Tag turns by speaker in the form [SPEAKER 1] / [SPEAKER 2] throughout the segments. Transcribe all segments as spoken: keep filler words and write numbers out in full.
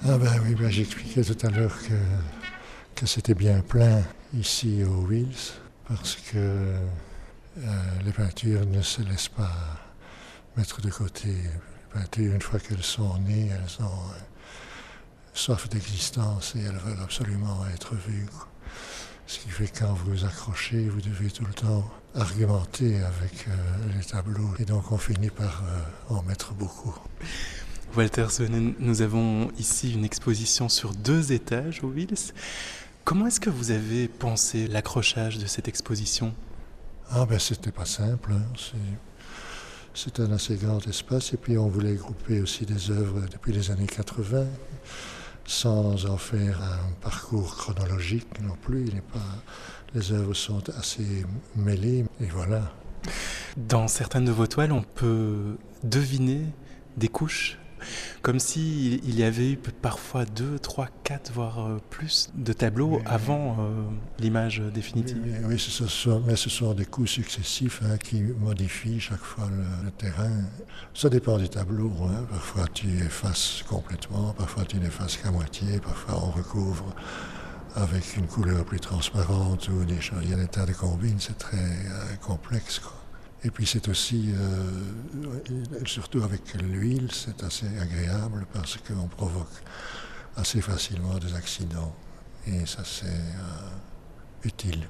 [SPEAKER 1] Ah ben oui, ben j'expliquais tout à l'heure que, que c'était bien plein ici au Wills, parce que euh, les peintures ne se laissent pas mettre de côté. Les peintures, une fois qu'elles sont nées, elles ont euh, soif d'existence et elles veulent absolument être vues. Ce qui fait que quand vous accrochez, vous devez tout le temps argumenter avec euh, les tableaux. Et donc on finit par euh, en mettre beaucoup.
[SPEAKER 2] Walter Soenen, nous avons ici une exposition sur deux étages au Wills. Comment est-ce que vous avez pensé l'accrochage de cette exposition ?
[SPEAKER 1] Ah ben c'était pas simple, hein. C'est, c'est un assez grand espace et puis on voulait grouper aussi des œuvres depuis les années quatre-vingts sans en faire un parcours chronologique non plus. Il n'est pas, les œuvres sont assez mêlées et voilà.
[SPEAKER 2] Dans certaines de vos toiles, on peut deviner des couches, comme s'il il y avait eu parfois deux, trois, quatre, voire euh, plus de tableaux
[SPEAKER 1] Oui,
[SPEAKER 2] avant euh, l'image définitive.
[SPEAKER 1] Oui, oui, oui, ce sont, mais ce sont des coups successifs hein, qui modifient chaque fois le, le terrain. Ça dépend des tableaux. Hein. Parfois tu effaces complètement, parfois tu n'effaces qu'à moitié, parfois on recouvre avec une couleur plus transparente ou des choses. Il y a des tas de combines, c'est très euh, complexe, quoi. Et puis c'est aussi, euh, surtout avec l'huile, c'est assez agréable parce qu'on provoque assez facilement des accidents. Et ça c'est euh, utile.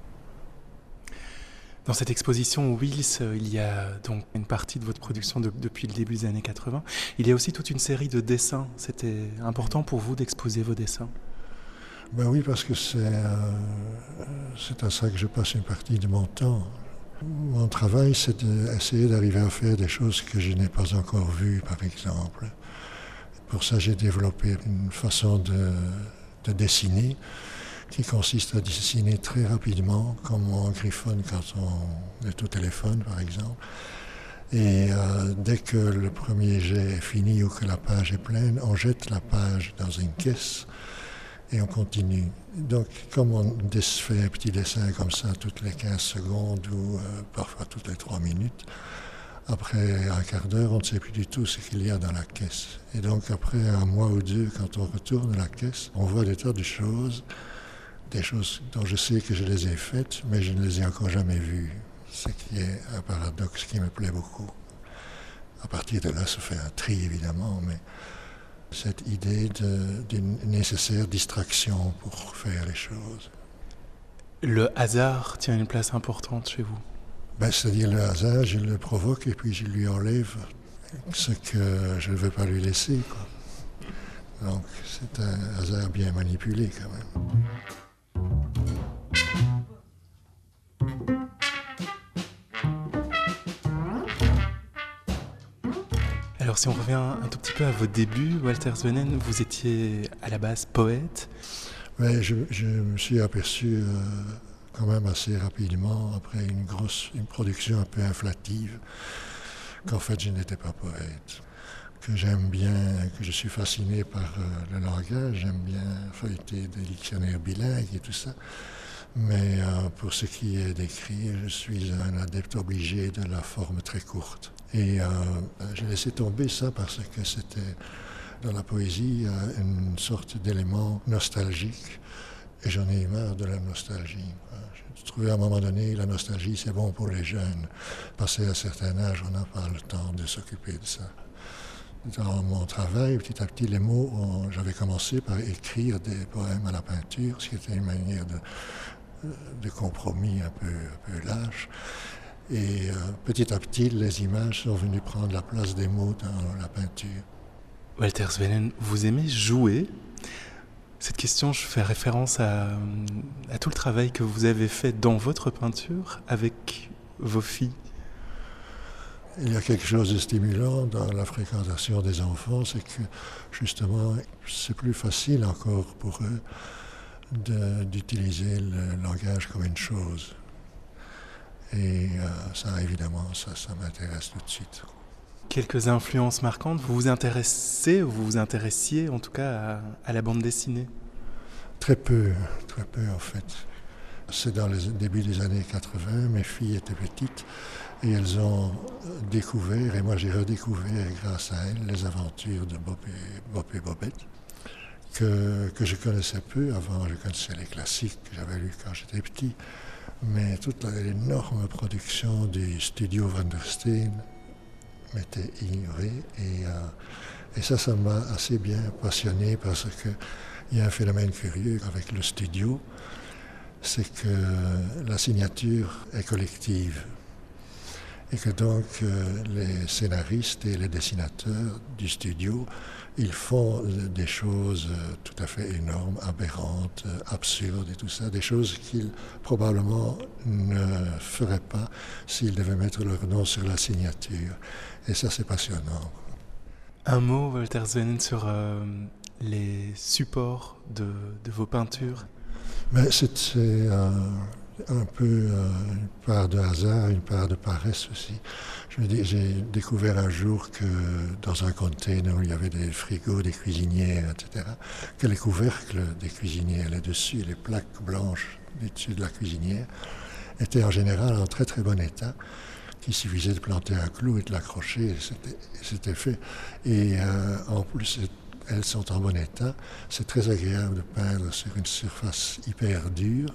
[SPEAKER 2] Dans cette exposition Wills, il y a donc une partie de votre production de, depuis le début des années quatre-vingts. Il y a aussi toute une série de dessins. C'était important pour vous d'exposer vos dessins ?
[SPEAKER 1] Ben oui, parce que c'est, euh, c'est à ça que je passe une partie de mon temps. Mon travail, c'est d'essayer d'arriver à faire des choses que je n'ai pas encore vues, par exemple. Pour ça, j'ai développé une façon de, de dessiner qui consiste à dessiner très rapidement, comme on griffonne quand on est au téléphone, par exemple. Et euh, dès que le premier jet est fini ou que la page est pleine, on jette la page dans une caisse et on continue. Donc, comme on fait un petit dessin comme ça toutes les quinze secondes ou euh, parfois toutes les trois minutes, après un quart d'heure, on ne sait plus du tout ce qu'il y a dans la caisse. Et donc, après un mois ou deux, quand on retourne à la caisse, on voit des tas de choses, des choses dont je sais que je les ai faites, mais je ne les ai encore jamais vues. Ce qui est un paradoxe qui me plaît beaucoup. À partir de là, se fait un tri, évidemment, mais cette idée de, d'une nécessaire distraction pour faire les choses.
[SPEAKER 2] Le hasard tient une place importante chez vous ?
[SPEAKER 1] Ben, c'est-à-dire le hasard, je le provoque et puis je lui enlève ce que je ne veux pas lui laisser, quoi. Donc c'est un hasard bien manipulé quand même.
[SPEAKER 2] Alors si on revient un tout petit peu à vos débuts, Walter Soenen, vous étiez à la base poète.
[SPEAKER 1] Mais je, je me suis aperçu euh, quand même assez rapidement, après une grosse une production un peu inflative, qu'en fait je n'étais pas poète. Que j'aime bien, que je suis fasciné par euh, le langage, j'aime bien feuilleter des dictionnaires bilingues et tout ça. Mais euh, pour ce qui est d'écrit, je suis un adepte obligé de la forme très courte. Et euh, j'ai laissé tomber ça parce que c'était dans la poésie euh, une sorte d'élément nostalgique. Et j'en ai eu marre de la nostalgie. J'ai trouvé à un moment donné, la nostalgie, c'est bon pour les jeunes. Passé un certain âge, on n'a pas le temps de s'occuper de ça. Dans mon travail, petit à petit, les mots, ont, j'avais commencé par écrire des poèmes à la peinture, ce qui était une manière de, de compromis un peu, un peu lâche. Et euh, petit à petit, les images sont venues prendre la place des mots dans la peinture.
[SPEAKER 2] Walter Soenen, vous aimez jouer ? Cette question, je fais référence à, à tout le travail que vous avez fait dans votre peinture avec vos filles.
[SPEAKER 1] Il y a quelque chose de stimulant dans la fréquentation des enfants, c'est que justement, c'est plus facile encore pour eux de, d'utiliser le langage comme une chose. Et euh, ça, évidemment, ça, ça m'intéresse tout de suite.
[SPEAKER 2] Quelques influences marquantes, vous vous intéressez, vous vous intéressiez en tout cas à, à la bande dessinée ?
[SPEAKER 1] Très peu, très peu en fait. C'est dans le début des années quatre-vingts, mes filles étaient petites et elles ont découvert, et moi j'ai redécouvert grâce à elles, les aventures de Bob et, Bob et Bobette. que, que je connaissais peu. Avant, je connaissais les classiques que j'avais lus quand j'étais petit, mais toute l'énorme production du studio Van der Steen m'était ignorée. Et, euh, et ça, ça m'a assez bien passionné parce qu'il y a un phénomène curieux avec le studio, c'est que la signature est collective. Et que donc euh, les scénaristes et les dessinateurs du studio, ils font des choses euh, tout à fait énormes, aberrantes, euh, absurdes et tout ça, des choses qu'ils probablement ne feraient pas s'ils devaient mettre leur nom sur la signature. Et ça, c'est passionnant.
[SPEAKER 2] Un mot, Walter Sweenen, sur euh, les supports de, de vos peintures.
[SPEAKER 1] Mais c'est euh, un peu euh, une part de hasard, une part de paresse aussi. Je veux dire, j'ai découvert un jour que dans un container où il y avait des frigos, des cuisinières, et cetera, que les couvercles des cuisinières, les dessus, les plaques blanches du dessus de la cuisinière, étaient en général en très très bon état, qu'il suffisait de planter un clou et de l'accrocher, c'était, c'était fait. Et euh, en plus, elles sont en bon état. C'est très agréable de peindre sur une surface hyper dure.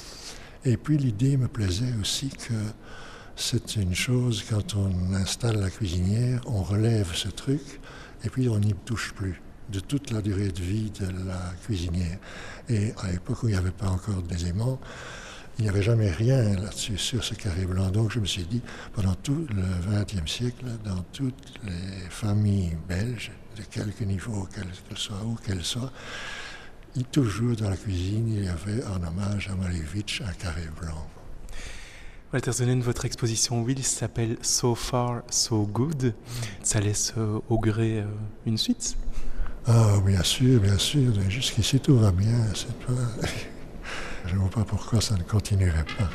[SPEAKER 1] Et puis l'idée me plaisait aussi que c'est une chose, quand on installe la cuisinière, on relève ce truc et puis on n'y touche plus de toute la durée de vie de la cuisinière. Et à l'époque où il n'y avait pas encore des aimants, il n'y avait jamais rien là-dessus, sur ce carré blanc. Donc je me suis dit, pendant tout le vingtième siècle, dans toutes les familles belges, de quelque niveau qu'elles soient, où qu'elles soient, et toujours dans la cuisine, il y avait en hommage à Malevich un carré blanc.
[SPEAKER 2] Walter Sweenen, votre exposition Will s'appelle So Far, So Good. Ça laisse euh, augurer euh, une suite?
[SPEAKER 1] Ah, bien sûr, bien sûr. Jusqu'ici, tout va bien. C'est pas... Je ne vois pas pourquoi ça ne continuerait pas.